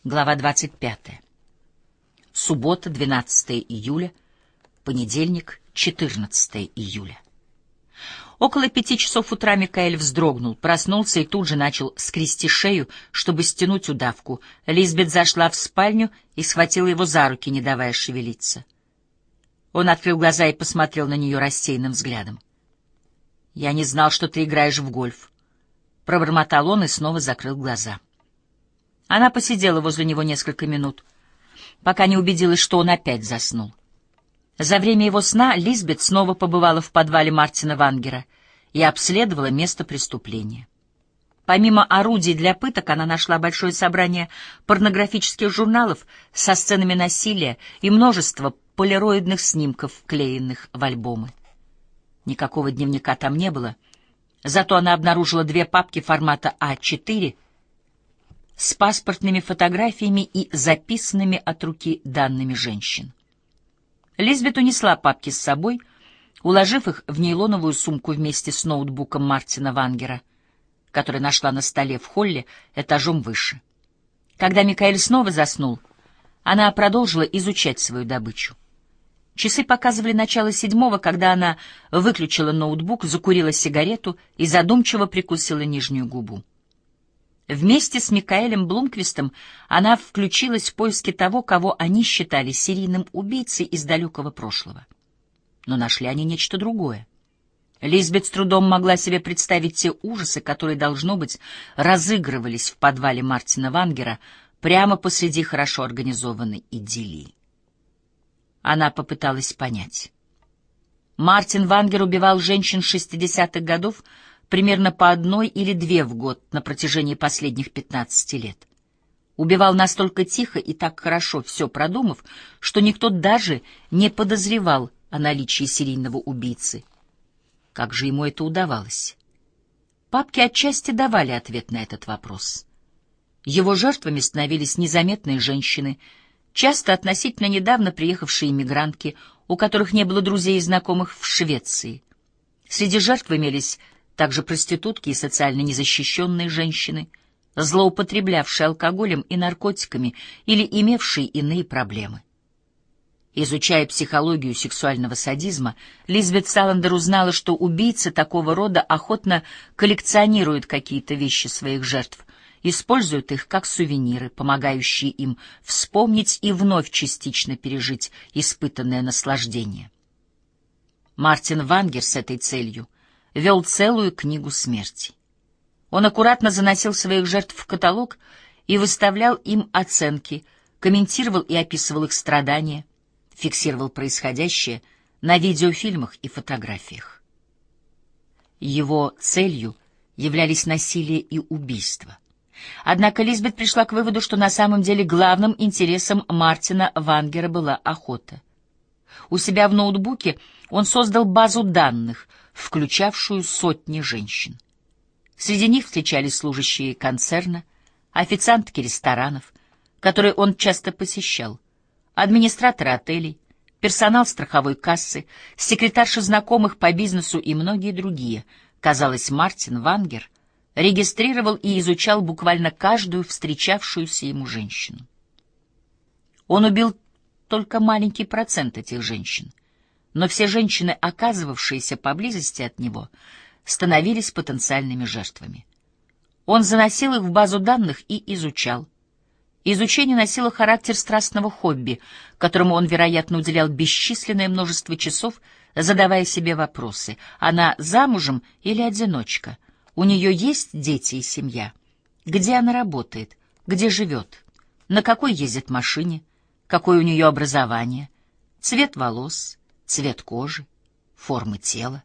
Глава 25. Суббота, 12 июля, понедельник, 14 июля. Около 5 часов утра Микаэль вздрогнул, проснулся и тут же начал скрести шею, чтобы стянуть удавку. Лизбет зашла в спальню и схватила его за руки, не давая шевелиться. Он открыл глаза и посмотрел на нее рассеянным взглядом. «Я не знал, что ты играешь в гольф», — пробормотал он и снова закрыл глаза. Она посидела возле него несколько минут, пока не убедилась, что он опять заснул. За время его сна Лизбет снова побывала в подвале Мартина Вангера и обследовала место преступления. Помимо орудий для пыток, она нашла большое собрание порнографических журналов со сценами насилия и множество полироидных снимков, вклеенных в альбомы. Никакого дневника там не было, зато она обнаружила 2 папки формата А4 с паспортными фотографиями и записанными от руки данными женщин. Лизбет унесла папки с собой, уложив их в нейлоновую сумку вместе с ноутбуком Мартина Вангера, который нашла на столе в холле этажом выше. Когда Микаэль снова заснул, она продолжила изучать свою добычу. Часы показывали начало 7:00, когда она выключила ноутбук, закурила сигарету и задумчиво прикусила нижнюю губу. Вместе с Микаэлем Блумквистом она включилась в поиски того, кого они считали серийным убийцей из далекого прошлого. Но нашли они нечто другое. Лизбет с трудом могла себе представить те ужасы, которые, должно быть, разыгрывались в подвале Мартина Вангера прямо посреди хорошо организованной идиллии. Она попыталась понять. Мартин Вангер убивал женщин 60-х годов примерно по 1 или 2 в год на протяжении последних 15 лет. Убивал настолько тихо и так хорошо, все продумав, что никто даже не подозревал о наличии серийного убийцы. Как же ему это удавалось? Папки отчасти давали ответ на этот вопрос. Его жертвами становились незаметные женщины, часто относительно недавно приехавшие иммигрантки, у которых не было друзей и знакомых в Швеции. Среди жертв имелись также проститутки и социально незащищенные женщины, злоупотреблявшие алкоголем и наркотиками или имевшие иные проблемы. Изучая психологию сексуального садизма, Лизбет Саландер узнала, что убийцы такого рода охотно коллекционируют какие-то вещи своих жертв, используют их как сувениры, помогающие им вспомнить и вновь частично пережить испытанное наслаждение. Мартин Вангер с этой целью вел целую книгу смерти. Он аккуратно заносил своих жертв в каталог и выставлял им оценки, комментировал и описывал их страдания, фиксировал происходящее на видеофильмах и фотографиях. Его целью являлись насилие и убийство. Однако Лизбет пришла к выводу, что на самом деле главным интересом Мартина Вангера была охота. У себя в ноутбуке он создал базу данных, включавшую сотни женщин. Среди них встречались служащие концерна, официантки ресторанов, которые он часто посещал, администраторы отелей, персонал страховой кассы, секретарши знакомых по бизнесу и многие другие. Казалось, Мартин Вангер регистрировал и изучал буквально каждую встречавшуюся ему женщину. Он убил только маленький процент этих женщин, но все женщины, оказывавшиеся поблизости от него, становились потенциальными жертвами. Он заносил их в базу данных и изучал. Изучение носило характер страстного хобби, которому он, вероятно, уделял бесчисленное множество часов, задавая себе вопросы: она замужем или одиночка? У нее есть дети и семья? Где она работает? Где живет? На какой ездит машине? Какое у нее образование? Цвет волос? Цвет кожи? Формы тела?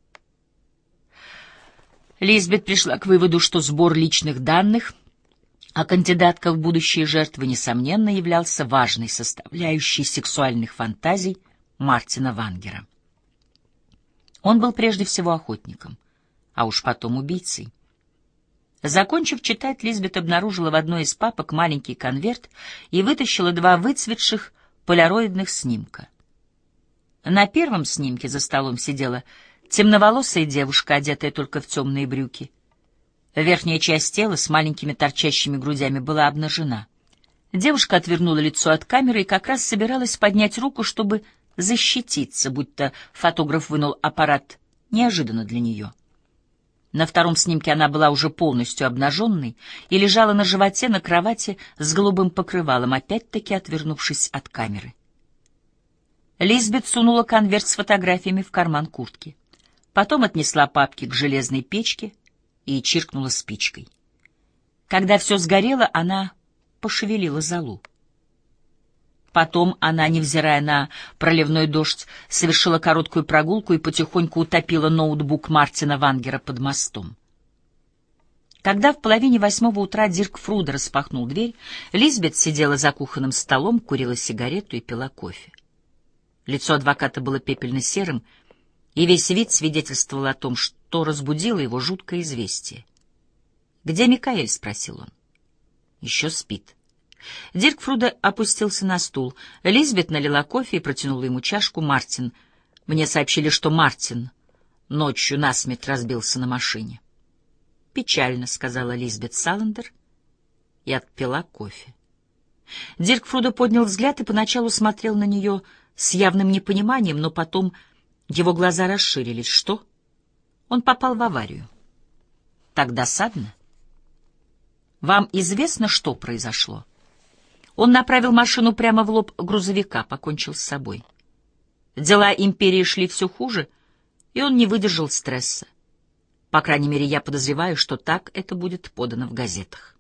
Лизбет пришла к выводу, что сбор личных данных о кандидатках в будущие жертвы, несомненно, являлся важной составляющей сексуальных фантазий Мартина Вангера. Он был прежде всего охотником, а уж потом убийцей. Закончив читать, Лизбет обнаружила в одной из папок маленький конверт и вытащила 2 выцветших полароидных снимка. На первом снимке за столом сидела темноволосая девушка, одетая только в темные брюки. Верхняя часть тела с маленькими торчащими грудями была обнажена. Девушка отвернула лицо от камеры и как раз собиралась поднять руку, чтобы защититься, будто фотограф вынул аппарат неожиданно для нее. На втором снимке она была уже полностью обнаженной и лежала на животе на кровати с голубым покрывалом, опять-таки отвернувшись от камеры. Лизбет сунула конверт с фотографиями в карман куртки. Потом отнесла папки к железной печке и чиркнула спичкой. Когда все сгорело, она пошевелила золу. Потом она, невзирая на проливной дождь, совершила короткую прогулку и потихоньку утопила ноутбук Мартина Вангера под мостом. Когда в 7:30 утра Дирк Фруда распахнул дверь, Лизбет сидела за кухонным столом, курила сигарету и пила кофе. Лицо адвоката было пепельно-серым, и весь вид свидетельствовал о том, что разбудило его жуткое известие. «Где Микаэль?» — спросил он. «Еще спит». Дирк Фруда опустился на стул. Лизбет налила кофе и протянула ему чашку. «Мартин. Мне сообщили, что Мартин ночью насмерть разбился на машине». «Печально», — сказала Лизбет Саландер и отпила кофе. Дирк Фруда поднял взгляд и поначалу смотрел на нее с явным непониманием, но потом его глаза расширились. «Что?» «Он попал в аварию». «Так досадно». «Вам известно, что произошло?» Он направил машину прямо в лоб грузовика, покончил с собой. Дела империи шли все хуже, и он не выдержал стресса. По крайней мере, я подозреваю, что так это будет подано в газетах.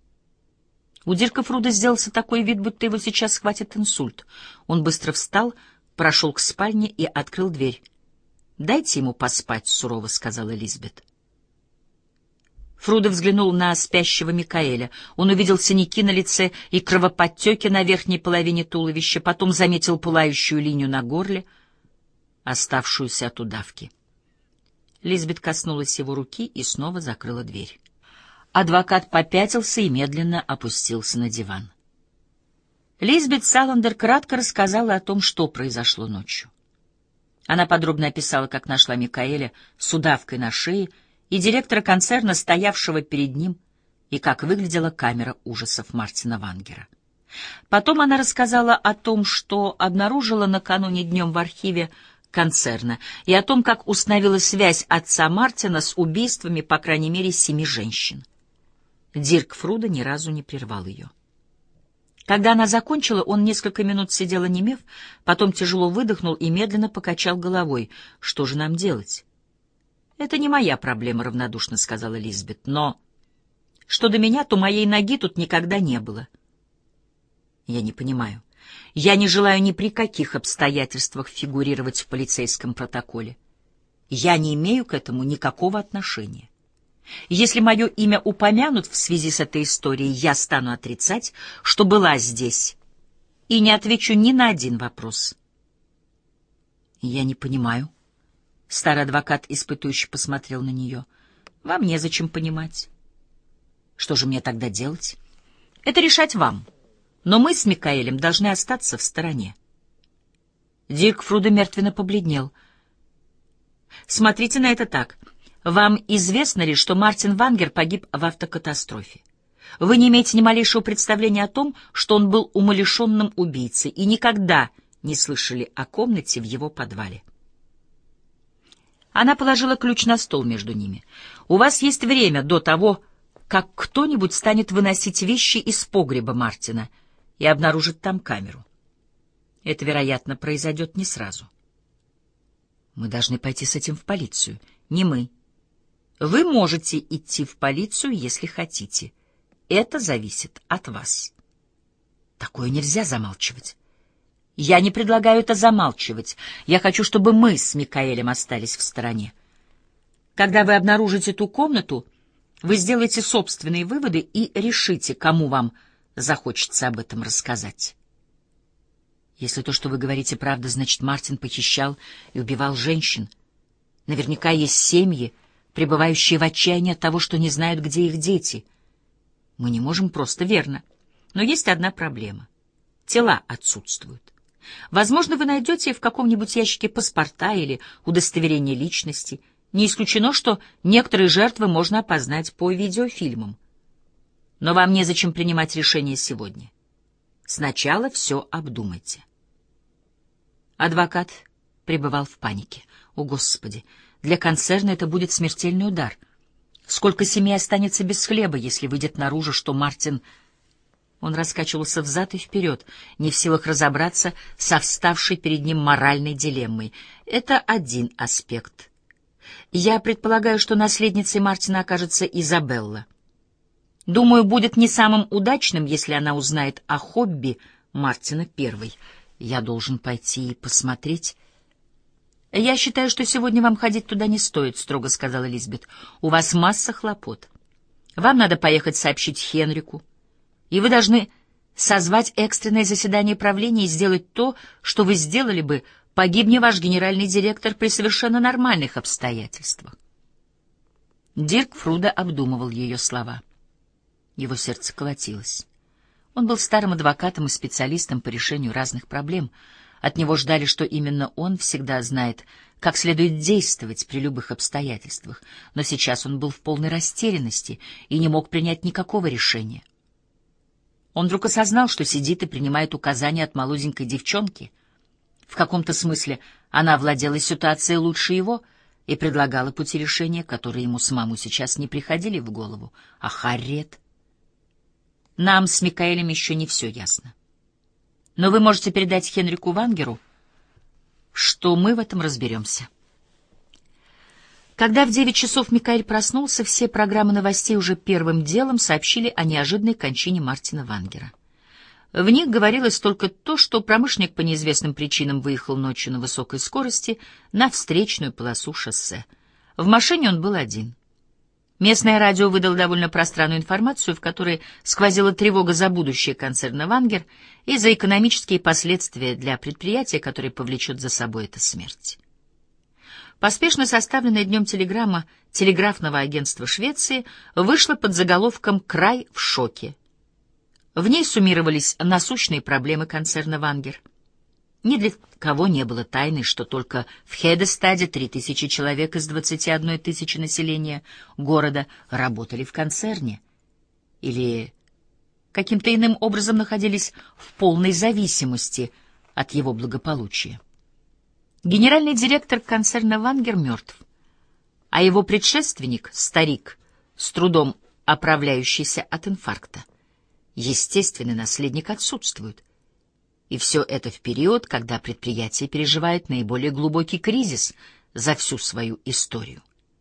У Дирка Фруда сделался такой вид, будто его сейчас схватит инсульт. Он быстро встал, прошел к спальне и открыл дверь. «Дайте ему поспать», — сурово сказала Лизбет. Фруда взглянул на спящего Микаэля. Он увидел синяки на лице и кровоподтеки на верхней половине туловища, потом заметил пылающую линию на горле, оставшуюся от удавки. Лизбет коснулась его руки и снова закрыла дверь. Адвокат попятился и медленно опустился на диван. Лизбет Саландер кратко рассказала о том, что произошло ночью. Она подробно описала, как нашла Микаэля с удавкой на шее и директора концерна, стоявшего перед ним, и как выглядела камера ужасов Мартина Вангера. Потом она рассказала о том, что обнаружила накануне днем в архиве концерна, и о том, как установила связь отца Мартина с убийствами, по крайней мере, 7 женщин. Дирк Фруда ни разу не прервал ее. Когда она закончила, он несколько минут сидел онемев, потом тяжело выдохнул и медленно покачал головой. «Что же нам делать?» «Это не моя проблема», — равнодушно сказала Лизбет. «Но что до меня, то моей ноги тут никогда не было». «Я не понимаю. Я не желаю ни при каких обстоятельствах фигурировать в полицейском протоколе. Я не имею к этому никакого отношения. Если мое имя упомянут в связи с этой историей, я стану отрицать, что была здесь, и не отвечу ни на один вопрос». «Я не понимаю». Старый адвокат испытующе посмотрел на нее. «Вам незачем понимать». «Что же мне тогда делать?» «Это решать вам. Но мы с Микаэлем должны остаться в стороне». Дирк Фруда мертвенно побледнел. «Смотрите на это так. Вам известно ли, что Мартин Вангер погиб в автокатастрофе? Вы не имеете ни малейшего представления о том, что он был умалишенным убийцей, и никогда не слышали о комнате в его подвале». Она положила ключ на стол между ними. «У вас есть время до того, как кто-нибудь станет выносить вещи из погреба Мартина и обнаружит там камеру. Это, вероятно, произойдет не сразу. Мы должны пойти с этим в полицию. Не мы. Вы можете идти в полицию, если хотите. Это зависит от вас. Такое нельзя замалчивать. Я не предлагаю это замалчивать. Я хочу, чтобы мы с Микаэлем остались в стороне. Когда вы обнаружите ту комнату, вы сделаете собственные выводы и решите, кому вам захочется об этом рассказать. Если то, что вы говорите, правда, значит, Мартин похищал и убивал женщин. Наверняка есть семьи, пребывающие в отчаянии от того, что не знают, где их дети. Мы не можем просто, верно. Но есть одна проблема. Тела отсутствуют. Возможно, вы найдете в каком-нибудь ящике паспорта или удостоверение личности. Не исключено, что некоторые жертвы можно опознать по видеофильмам. Но вам незачем принимать решение сегодня. Сначала все обдумайте. Адвокат пребывал в панике. О, Господи, для концерна это будет смертельный удар. Сколько семей останется без хлеба, если выйдет наружу, что Мартин... Он раскачивался взад и вперед, не в силах разобраться со вставшей перед ним моральной дилеммой. Это один аспект. Я предполагаю, что наследницей Мартина окажется Изабелла. Думаю, будет не самым удачным, если она узнает о хобби Мартина первой. Я должен пойти и посмотреть. «Я считаю, что сегодня вам ходить туда не стоит», — строго сказала Лизбет. «У вас масса хлопот. Вам надо поехать сообщить Хенрику, и вы должны созвать экстренное заседание правления и сделать то, что вы сделали бы, погибни ваш генеральный директор при совершенно нормальных обстоятельствах». Дирк Фруда обдумывал ее слова. Его сердце колотилось. Он был старым адвокатом и специалистом по решению разных проблем. От него ждали, что именно он всегда знает, как следует действовать при любых обстоятельствах, но сейчас он был в полной растерянности и не мог принять никакого решения. Он вдруг осознал, что сидит и принимает указания от молоденькой девчонки. В каком-то смысле она владела ситуацией лучше его и предлагала пути решения, которые ему самому сейчас не приходили в голову. А Харриет? Нам с Микаэлем еще не все ясно. Но вы можете передать Хенрику Вангеру, что мы в этом разберемся. Когда в 9 часов Микаэль проснулся, все программы новостей уже первым делом сообщили о неожиданной кончине Мартина Вангера. В них говорилось только то, что промышленник по неизвестным причинам выехал ночью на высокой скорости на встречную полосу шоссе. В машине он был один. Местное радио выдало довольно пространную информацию, в которой сквозила тревога за будущее концерна «Вангер» и за экономические последствия для предприятия, которое повлечет за собой эта смерть. Поспешно составленная днем телеграмма телеграфного агентства Швеции вышла под заголовком «Край в шоке». В ней суммировались насущные проблемы концерна «Вангер». Ни для кого не было тайной, что только в Хедестаде 3000 человек из 21 тысячи населения города работали в концерне или каким-то иным образом находились в полной зависимости от его благополучия. Генеральный директор концерна «Вангер» мертв, а его предшественник, старик, с трудом оправляющийся от инфаркта, естественный наследник, отсутствует. И все это в период, когда предприятие переживает наиболее глубокий кризис за всю свою историю.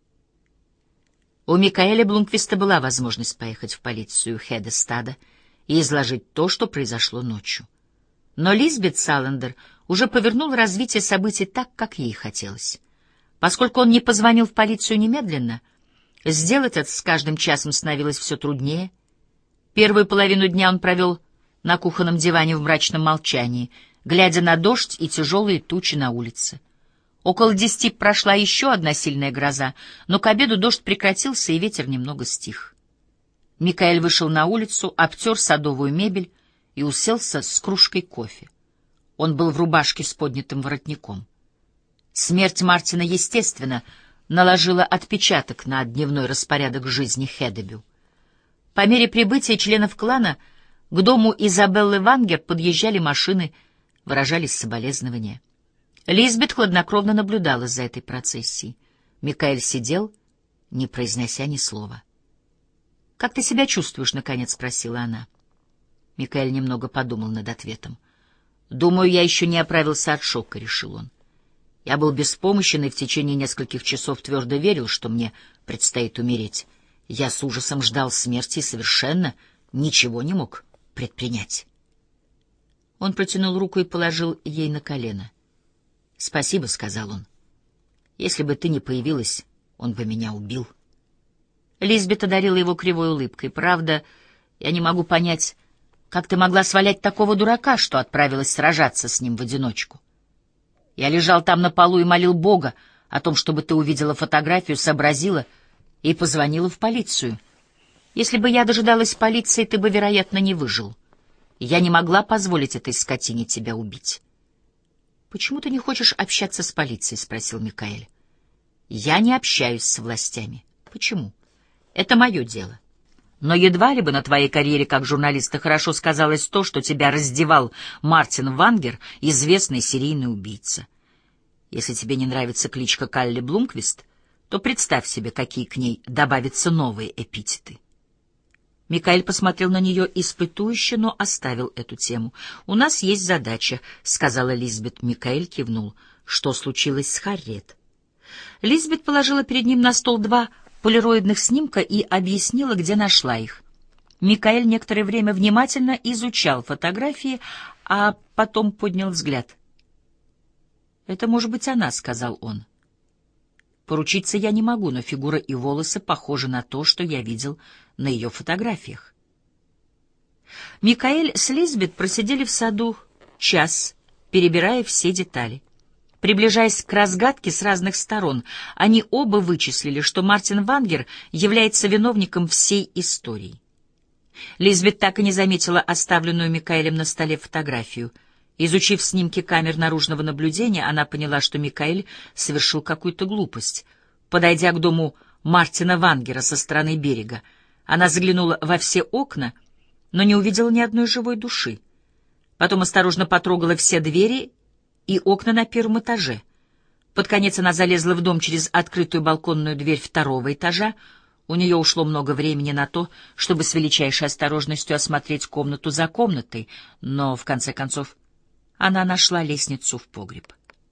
У Микаэля Блумквиста была возможность поехать в полицию Хедестада и изложить то, что произошло ночью. Но Лизбет Саландер уже повернула развитие событий так, как ей хотелось. Поскольку он не позвонил в полицию немедленно, сделать это с каждым часом становилось все труднее. Первую половину дня он провел на кухонном диване в мрачном молчании, глядя на дождь и тяжелые тучи на улице. Около 10 прошла еще одна сильная гроза, но к обеду дождь прекратился, и ветер немного стих. Микаэль вышел на улицу, обтер садовую мебель и уселся с кружкой кофе. Он был в рубашке с поднятым воротником. Смерть Мартина, естественно, наложила отпечаток на дневной распорядок жизни Хедебю. По мере прибытия членов клана к дому Изабеллы Вангер подъезжали машины, выражались соболезнования. Лизбет хладнокровно наблюдала за этой процессией. Микаэль сидел, не произнося ни слова. «Как ты себя чувствуешь?» — наконец спросила она. Микаэль немного подумал над ответом. «Думаю, я еще не оправился от шока», — решил он. «Я был беспомощен и в течение нескольких часов твердо верил, что мне предстоит умереть. Я с ужасом ждал смерти и совершенно ничего не мог предпринять». Он протянул руку и положил ей на колено. «Спасибо», — сказал он. «Если бы ты не появилась, он бы меня убил». Лизбет одарила его кривой улыбкой. «Правда, я не могу понять, как ты могла свалять такого дурака, что отправилась сражаться с ним в одиночку. Я лежал там на полу и молил Бога о том, чтобы ты увидела фотографию, сообразила и позвонила в полицию. Если бы я дожидалась полиции, ты бы, вероятно, не выжил. Я не могла позволить этой скотине тебя убить». «Почему ты не хочешь общаться с полицией?» — спросил Микаэль. «Я не общаюсь с властями». «Почему?» «Это мое дело». Но едва ли бы на твоей карьере как журналиста хорошо сказалось то, что тебя раздевал Мартин Вангер, известный серийный убийца. Если тебе не нравится кличка Калли Блумквист, то представь себе, какие к ней добавятся новые эпитеты. Микаэль посмотрел на нее испытующе, но оставил эту тему. «У нас есть задача», — сказала Лизбет. Микаэль кивнул. «Что случилось с Харриет?» Лизбет положила перед ним на стол 2 полироидных снимка и объяснила, где нашла их. Микаэль некоторое время внимательно изучал фотографии, а потом поднял взгляд. «Это может быть она», — сказал он. «Поручиться я не могу, но фигура и волосы похожи на то, что я видел на ее фотографиях». Микаэль с Лизбет просидели в саду час, перебирая все детали. Приближаясь к разгадке с разных сторон, они оба вычислили, что Мартин Вангер является виновником всей истории. Лизбет так и не заметила оставленную Микаэлем на столе фотографию. Изучив снимки камер наружного наблюдения, она поняла, что Микаэль совершил какую-то глупость. Подойдя к дому Мартина Вангера со стороны берега, она заглянула во все окна, но не увидела ни одной живой души. Потом осторожно потрогала все двери и окна на первом этаже. Под конец она залезла в дом через открытую балконную дверь 2-го этажа. У нее ушло много времени на то, чтобы с величайшей осторожностью осмотреть комнату за комнатой, но, в конце концов, она нашла лестницу в погреб.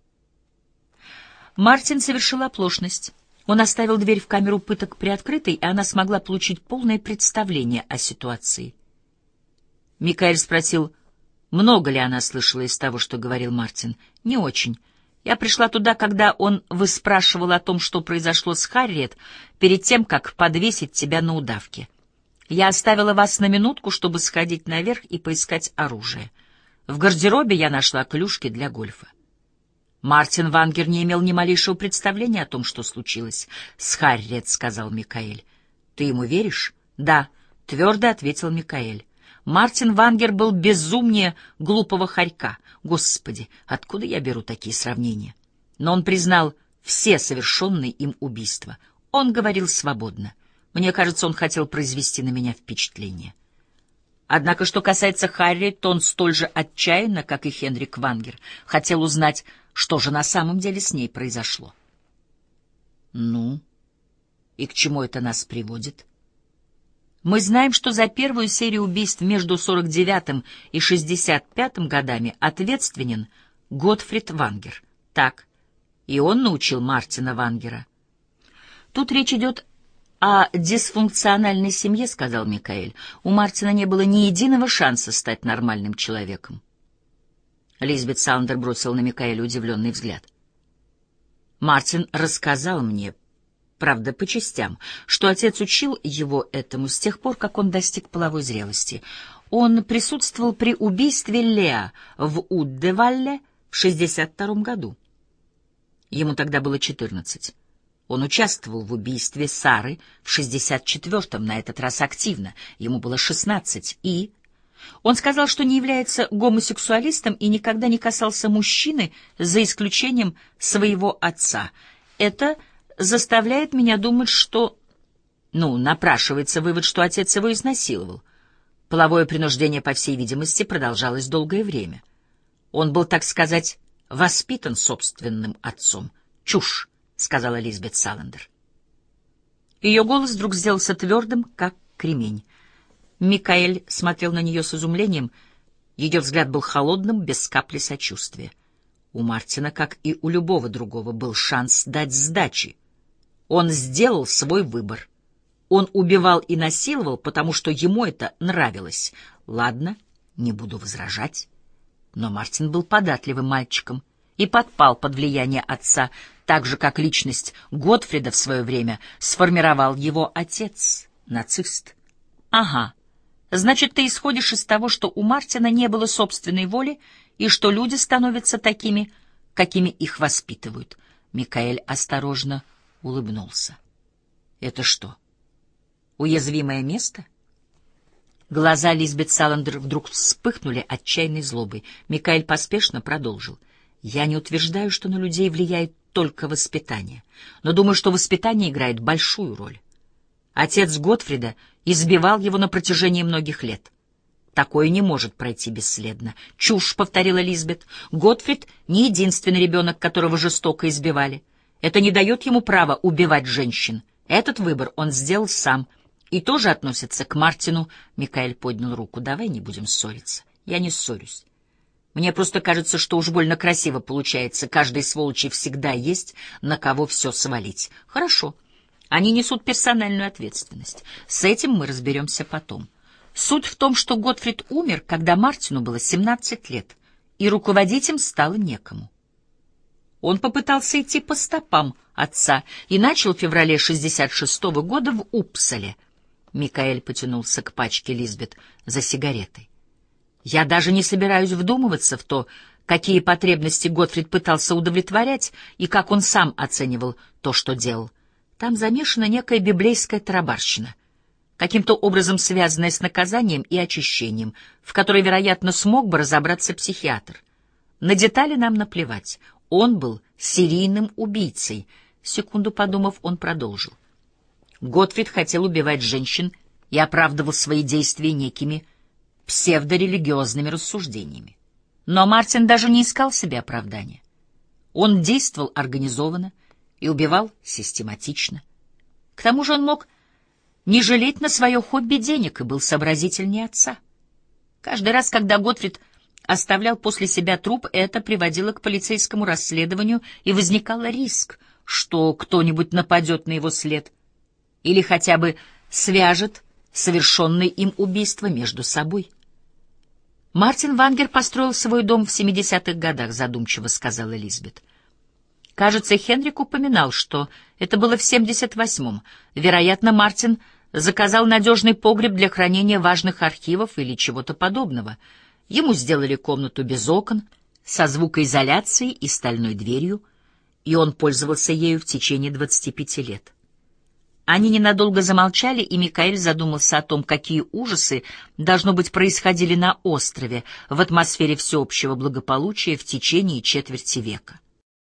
Мартин совершил оплошность. Он оставил дверь в камеру пыток приоткрытой, и она смогла получить полное представление о ситуации. Микаэль спросил, много ли она слышала из того, что говорил Мартин. «Не очень. Я пришла туда, когда он выспрашивал о том, что произошло с Харриет, перед тем, как подвесить тебя на удавке. Я оставила вас на минутку, чтобы сходить наверх и поискать оружие. В гардеробе я нашла клюшки для гольфа». Мартин Вангер не имел ни малейшего представления о том, что случилось с Харриет, — сказал Микаэль. «Ты ему веришь?» «Да», — твердо ответил Микаэль. Мартин Вангер был безумнее глупого хорька. Господи, откуда я беру такие сравнения? Но он признал все совершенные им убийства. Он говорил свободно. Мне кажется, он хотел произвести на меня впечатление. Однако, что касается Харриет, то он столь же отчаянно, как и Хенрик Вангер, хотел узнать, что же на самом деле с ней произошло. Ну, и к чему это нас приводит? Мы знаем, что за первую серию убийств между 49-м и 65-м годами ответственен Готфрид Вангер. Так, и он научил Мартина Вангера. Тут речь идет о дисфункциональной семье, — сказал Микаэль. У Мартина не было ни единого шанса стать нормальным человеком. Лизбет Саландер бросила на Микаэля удивленный взгляд. Мартин рассказал мне, правда, по частям, что отец учил его этому с тех пор, как он достиг половой зрелости. Он присутствовал при убийстве Леа в Уддевалле в 62-м году. Ему тогда было 14. Он участвовал в убийстве Сары в 64-м, на этот раз активно. Ему было 16. И он сказал, что не является гомосексуалистом и никогда не касался мужчины, за исключением своего отца. Это заставляет меня думать, что... напрашивается вывод, что отец его изнасиловал. Половое принуждение, по всей видимости, продолжалось долгое время. Он был, так сказать, воспитан собственным отцом. «Чушь», — сказала Лизбет Саландер. Ее голос вдруг сделался твердым, как кремень. Микаэль смотрел на нее с изумлением. Ее взгляд был холодным, без капли сочувствия. У Мартина, как и у любого другого, был шанс дать сдачи. Он сделал свой выбор. Он убивал и насиловал, потому что ему это нравилось. Ладно, не буду возражать. Но Мартин был податливым мальчиком и подпал под влияние отца, так же, как личность Готфрида в свое время сформировал его отец, нацист. Ага. Значит, ты исходишь из того, что у Мартина не было собственной воли и что люди становятся такими, какими их воспитывают. Микаэль осторожно улыбнулся. Это что, уязвимое место? Глаза Лизбет Саландер вдруг вспыхнули отчаянной злобой. Микаэль поспешно продолжил. Я не утверждаю, что на людей влияет только воспитание, но думаю, что воспитание играет большую роль. Отец Готфрида избивал его на протяжении многих лет. Такое не может пройти бесследно. «Чушь», — повторила Лизбет. «Готфрид не единственный ребенок, которого жестоко избивали. Это не дает ему права убивать женщин. Этот выбор он сделал сам. И тоже относится к Мартину». Микаэль поднял руку. «Давай не будем ссориться». «Я не ссорюсь. Мне просто кажется, что уж больно красиво получается. Каждой сволочи всегда есть на кого все свалить». «Хорошо. Они несут персональную ответственность. С этим мы разберемся потом. Суть в том, что Готфрид умер, когда Мартину было 17 лет, и руководить им стало некому. Он попытался идти по стопам отца и начал в феврале 66-го года в Уппсале». Микаэль потянулся к пачке Лизбет за сигаретой. «Я даже не собираюсь вдумываться в то, какие потребности Готфрид пытался удовлетворять и как он сам оценивал то, что делал. Там замешана некая библейская тарабарщина, каким-то образом связанная с наказанием и очищением, в которой, вероятно, смог бы разобраться психиатр. На детали нам наплевать. Он был серийным убийцей». Секунду подумав, он продолжил. Готфрид хотел убивать женщин и оправдывал свои действия некими псевдорелигиозными рассуждениями. Но Мартин даже не искал себе оправдания. Он действовал организованно и убивал систематично. К тому же он мог не жалеть на свое хобби денег и был сообразительнее отца. Каждый раз, когда Готфрид оставлял после себя труп, это приводило к полицейскому расследованию, и возникал риск, что кто-нибудь нападет на его след или хотя бы свяжет совершенное им убийство между собой. «Мартин Вангер построил свой дом в 70-х годах», — задумчиво сказала Лизбет. «Кажется, Хенрик упоминал, что это было в 78-м. Вероятно, Мартин заказал надежный погреб для хранения важных архивов или чего-то подобного. Ему сделали комнату без окон, со звукоизоляцией и стальной дверью, и он пользовался ею в течение 25 лет». Они ненадолго замолчали, и Микаэль задумался о том, какие ужасы, должно быть, происходили на острове в атмосфере всеобщего благополучия в течение четверти века.